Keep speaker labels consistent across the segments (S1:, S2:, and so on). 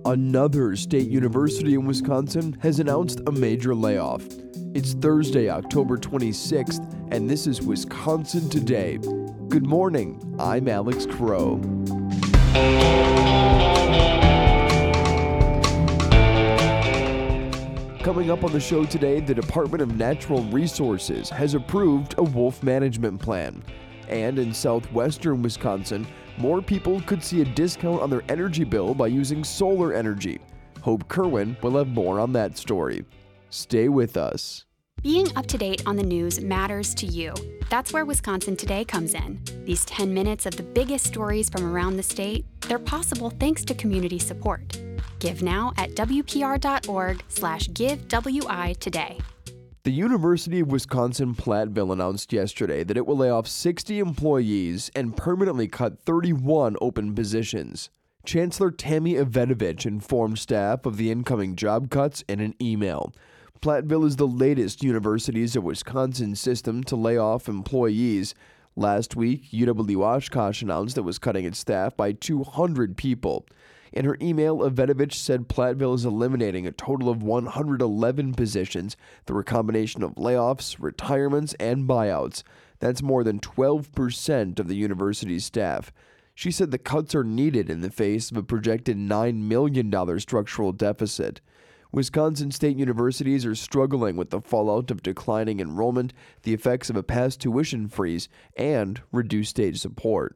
S1: Another state university in Wisconsin has announced a major layoff. It's Thursday, October 26th, and this is Wisconsin Today. Good morning, I'm Alex Crow. Coming up on the show today, the Department of Natural Resources has approved a wolf management plan. And in southwestern Wisconsin, more people could see a discount on their energy bill by using solar energy. Hope Kerwin will have more on that story. Stay with us.
S2: Being up to date on the news matters to you. That's where Wisconsin Today comes in. These 10 minutes of the biggest stories from around the state, they're possible thanks to community support. Give now at wpr.org/giveWI today.
S1: The University of Wisconsin-Platteville announced yesterday that it will lay off 60 employees and permanently cut 31 open positions. Chancellor Tammy Ivetovich informed staff of the incoming job cuts in an email. Platteville is the latest Universities of Wisconsin system to lay off employees. Last week, UW-Oshkosh announced it was cutting its staff by 200 people. In her email, Ivetovich said Platteville is eliminating a total of 111 positions through a combination of layoffs, retirements, and buyouts. That's more than 12% of the university's staff. She said the cuts are needed in the face of a projected $9 million structural deficit. Wisconsin state universities are struggling with the fallout of declining enrollment, the effects of a past tuition freeze, and reduced state support.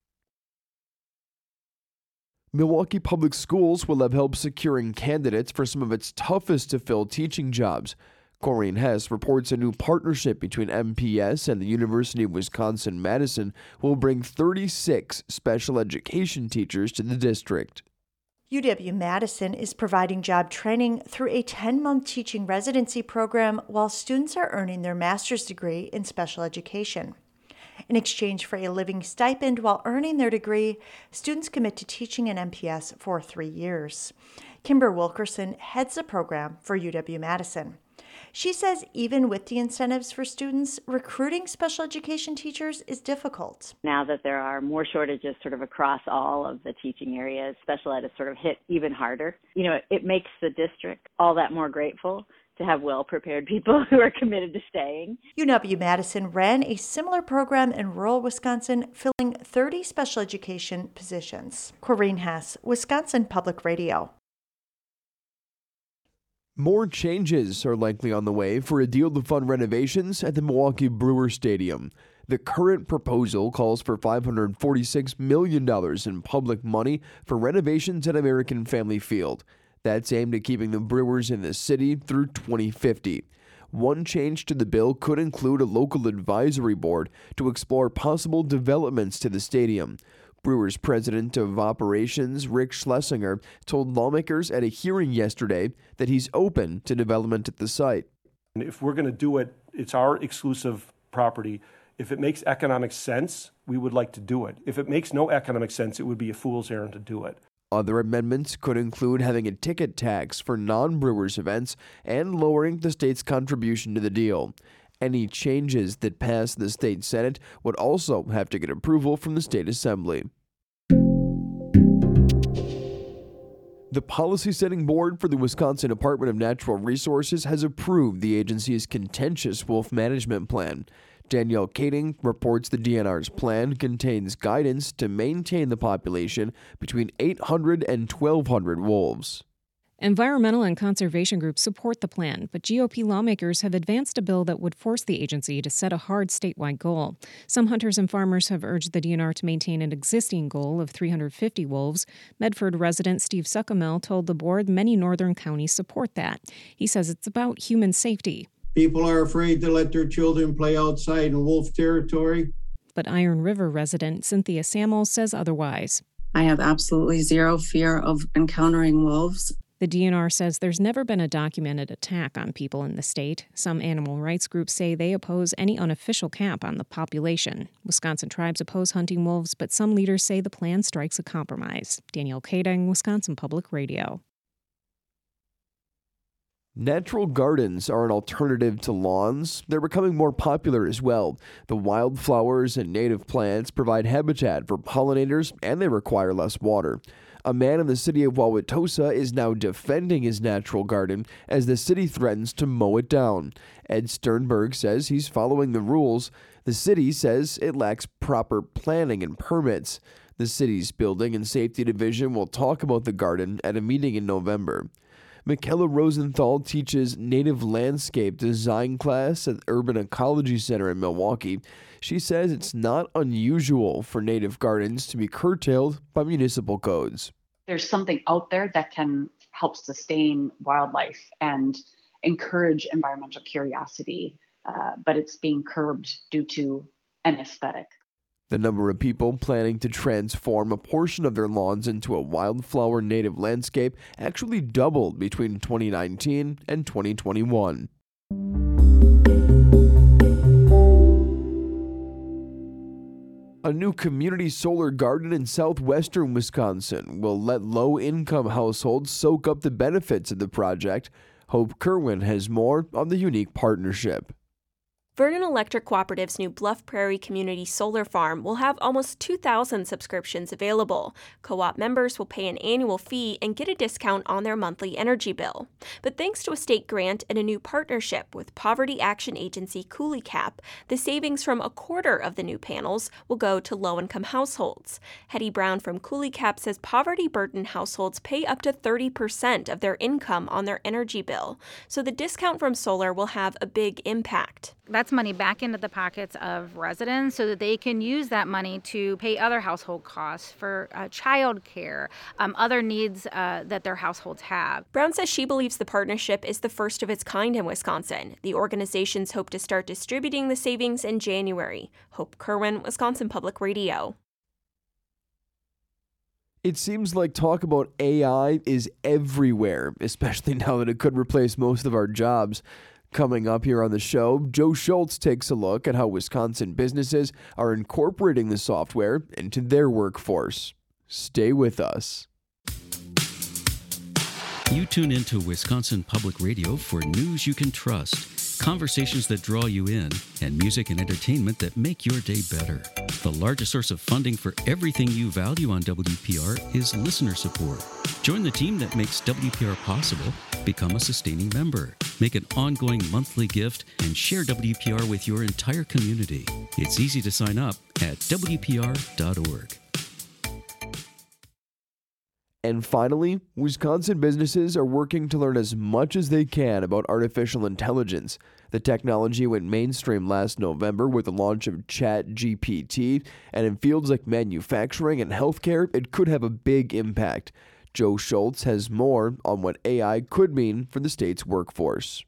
S1: Milwaukee Public Schools will have help securing candidates for some of its toughest-to-fill teaching jobs. Corrine Hess reports a new partnership between MPS and the University of Wisconsin-Madison will bring 36 special education teachers to the district.
S3: UW-Madison is providing job training through a 10-month teaching residency program while students are earning their master's degree in special education. In exchange for a living stipend while earning their degree, students commit to teaching in MPS for 3 years. Kimber Wilkerson heads the program for UW-Madison. She says even with the incentives for students, recruiting special education teachers is difficult.
S4: Now that there are more shortages sort of across all of the teaching areas, special ed is sort of hit even harder. You know, it makes the district all that more grateful to have well-prepared people who are committed to staying.
S3: UW-Madison ran a similar program in rural Wisconsin, filling 30 special education positions. Corrine Hess, Wisconsin Public Radio.
S1: More changes are likely on the way for a deal to fund renovations at the Milwaukee Brewers Stadium. The current proposal calls for $546 million in public money for renovations at American Family Field. That's aimed at keeping the Brewers in the city through 2050. One change to the bill could include a local advisory board to explore possible developments to the stadium. Brewers President of Operations Rick Schlesinger told lawmakers at a hearing yesterday that he's open to development at the site.
S5: If we're going to do it, it's our exclusive property. If it makes economic sense, we would like to do it. If it makes no economic sense, it would be a fool's errand to do it.
S1: Other amendments could include having a ticket tax for non-Brewers events and lowering the state's contribution to the deal. Any changes that pass the state Senate would also have to get approval from the state assembly. The policy-setting board for the Wisconsin Department of Natural Resources has approved the agency's contentious wolf management plan. Danielle Kading reports the DNR's plan contains guidance to maintain the population between 800 and 1,200 wolves.
S6: Environmental and conservation groups support the plan, but GOP lawmakers have advanced a bill that would force the agency to set a hard statewide goal. Some hunters and farmers have urged the DNR to maintain an existing goal of 350 wolves. Medford resident Steve Suckamel told the board many northern counties support that. He says it's about human safety.
S7: People are afraid to let their children play outside in wolf territory.
S6: But Iron River resident Cynthia Samuel says otherwise.
S8: I have absolutely zero fear of encountering wolves.
S6: The DNR says there's never been a documented attack on people in the state. Some animal rights groups say they oppose any unofficial cap on the population. Wisconsin tribes oppose hunting wolves, but some leaders say the plan strikes a compromise. Danielle Kading, Wisconsin Public Radio.
S1: Natural gardens are an alternative to lawns. They're becoming more popular as well. The wildflowers and native plants provide habitat for pollinators, and they require less water. A man in the city of Wauwatosa is now defending his natural garden as the city threatens to mow it down. Ed Sternberg says he's following the rules. The city says it lacks proper planning and permits. The city's Building and Safety Division will talk about the garden at a meeting in November. Michaela Rosenthal teaches native landscape design class at Urban Ecology Center in Milwaukee. She says it's not unusual for native gardens to be curtailed by municipal codes.
S9: There's something out there that can help sustain wildlife and encourage environmental curiosity, but it's being curbed due to an aesthetic.
S1: The number of people planning to transform a portion of their lawns into a wildflower native landscape actually doubled between 2019 and 2021. A new community solar garden in southwestern Wisconsin will let low-income households soak up the benefits of the project. Hope Kerwin has more on the unique partnership.
S10: Vernon Electric Cooperative's new Bluff Prairie Community Solar Farm will have almost 2,000 subscriptions available. Co-op members will pay an annual fee and get a discount on their monthly energy bill. But thanks to a state grant and a new partnership with poverty action agency Coulee Cap, the savings from a quarter of the new panels will go to low-income households. Hetty Brown from Coulee Cap says poverty-burdened households pay up to 30% of their income on their energy bill, so the discount from solar will have a big impact.
S11: That's money back into the pockets of residents so that they can use that money to pay other household costs for child care, other needs that their households have.
S10: Brown says she believes the partnership is the first of its kind in Wisconsin. The organizations hope to start distributing the savings in January. Hope Kerwin, Wisconsin Public Radio.
S1: It seems like talk about AI is everywhere, especially now that it could replace most of our jobs. Coming up here on the show, Joe Schultz takes a look at how Wisconsin businesses are incorporating the software into their workforce. Stay with us.
S12: You tune into Wisconsin Public Radio for news you can trust, conversations that draw you in, and music and entertainment that make your day better. The largest source of funding for everything you value on WPR is listener support. Join the team that makes WPR possible. Become a sustaining member. Make an ongoing monthly gift and share WPR with your entire community. It's easy to sign up at WPR.org.
S1: And finally, Wisconsin businesses are working to learn as much as they can about artificial intelligence. The technology went mainstream last November with the launch of ChatGPT, and in fields like manufacturing and healthcare, it could have a big impact. Joe Schultz has more on what AI could mean for the state's workforce.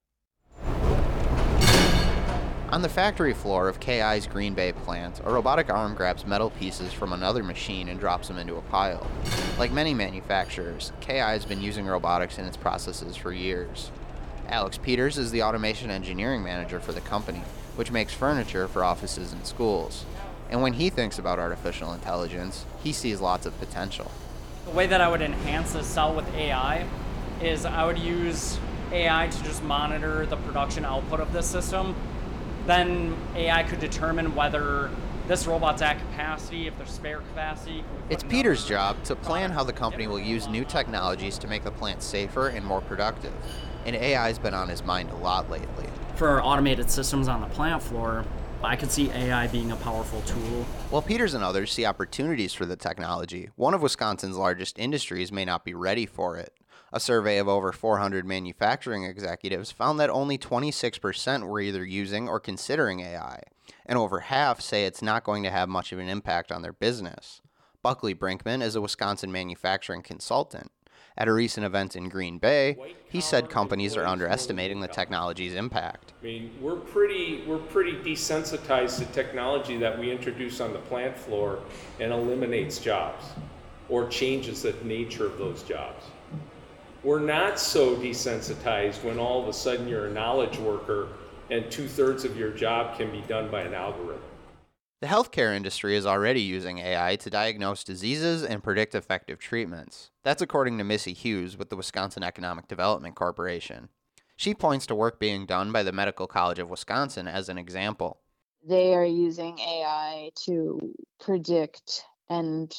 S13: On the factory floor of KI's Green Bay plant, a robotic arm grabs metal pieces from another machine and drops them into a pile. Like many manufacturers, KI has been using robotics in its processes for years. Alex Peters is the automation engineering manager for the company, which makes furniture for offices and schools. And when he thinks about artificial intelligence, he sees lots of potential.
S14: The way that I would enhance this cell with AI is I would use AI to just monitor the production output of this system. Then AI could determine whether this robot's at capacity, if there's spare capacity.
S13: It's Peter's job to plan how the company will use new technologies to make the plant safer and more productive. And AI's been on his mind a lot lately.
S14: For our automated systems on the plant floor, I could see AI being a powerful tool.
S13: While Peters and others see opportunities for the technology, one of Wisconsin's largest industries may not be ready for it. A survey of over 400 manufacturing executives found that only 26% were either using or considering AI, and over half say it's not going to have much of an impact on their business. Buckley Brinkman is a Wisconsin manufacturing consultant. At a recent event in Green Bay, he said companies are underestimating the technology's impact.
S15: I mean, we're pretty desensitized to technology that we introduce on the plant floor and eliminates jobs or changes the nature of those jobs. We're not so desensitized when all of a sudden you're a knowledge worker and 2/3 of your job can be done by an algorithm.
S13: The healthcare industry is already using AI to diagnose diseases and predict effective treatments. That's according to Missy Hughes with the Wisconsin Economic Development Corporation. She points to work being done by the Medical College of Wisconsin as an example.
S16: They are using AI to predict and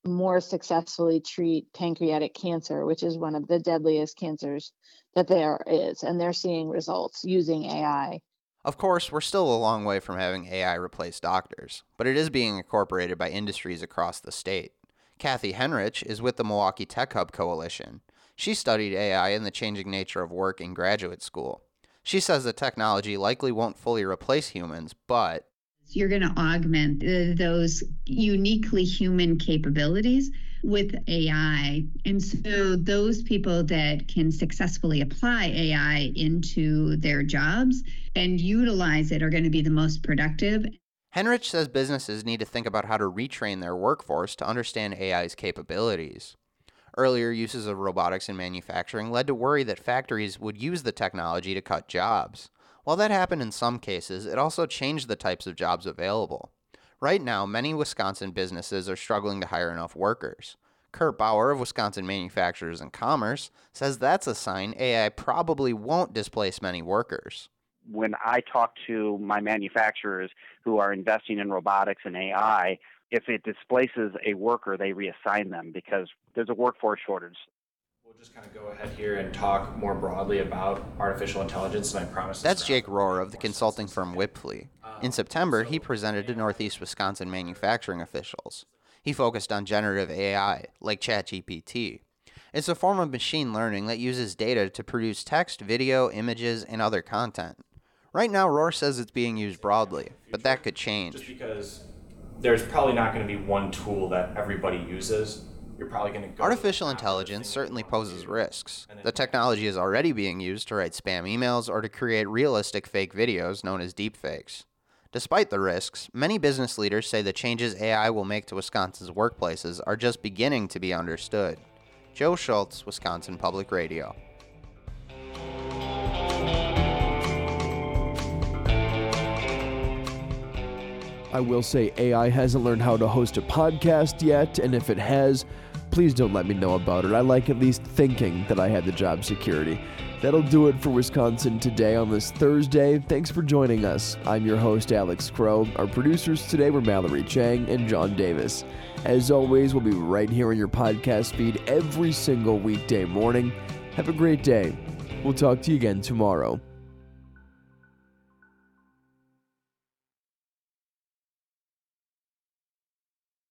S16: more successfully treat pancreatic cancer, which is one of the deadliest cancers that there is. And they're seeing results using AI.
S13: Of course, we're still a long way from having AI replace doctors, but it is being incorporated by industries across the state. Kathy Henrich is with the Milwaukee Tech Hub Coalition. She studied AI and the changing nature of work in graduate school. She says the technology likely won't fully replace humans, but
S17: you're going to augment those uniquely human capabilities with AI. And so those people that can successfully apply AI into their jobs and utilize it are going to be the most productive.
S13: Henrich says businesses need to think about how to retrain their workforce to understand AI's capabilities. Earlier uses of robotics in manufacturing led to worry that factories would use the technology to cut jobs. While that happened in some cases, it also changed the types of jobs available. Right now, many Wisconsin businesses are struggling to hire enough workers. Kurt Bauer of Wisconsin Manufacturers and Commerce says that's a sign AI probably won't displace many workers.
S18: When I talk to my manufacturers who are investing in robotics and AI, if it displaces a worker, they reassign them because there's a workforce shortage.
S19: We'll just kind of go ahead here and talk more broadly about artificial intelligence, and I promise.
S13: That's Jake Rohr of the consulting firm Wipfli. In September, he presented to Northeast Wisconsin manufacturing officials. He focused on generative AI, like ChatGPT. It's a form of machine learning that uses data to produce text, video, images, and other content. Right now, Rohr says it's being used broadly, but that could change.
S19: Just because there's probably not going to be one tool that everybody uses. You're probably going to go.
S13: Artificial intelligence certainly poses risks. The technology is already being used to write spam emails or to create realistic fake videos known as deepfakes. Despite the risks, many business leaders say the changes AI will make to Wisconsin's workplaces are just beginning to be understood. Joe Schultz, Wisconsin Public Radio.
S1: I will say AI hasn't learned how to host a podcast yet, and if it has, please don't let me know about it. I like at least thinking that I had the job security. That'll do it for Wisconsin Today on this Thursday. Thanks for joining us. I'm your host, Alex Crow. Our producers today were Mallory Chang and John Davis. As always, we'll be right here on your podcast feed every single weekday morning. Have a great day. We'll talk to you again tomorrow.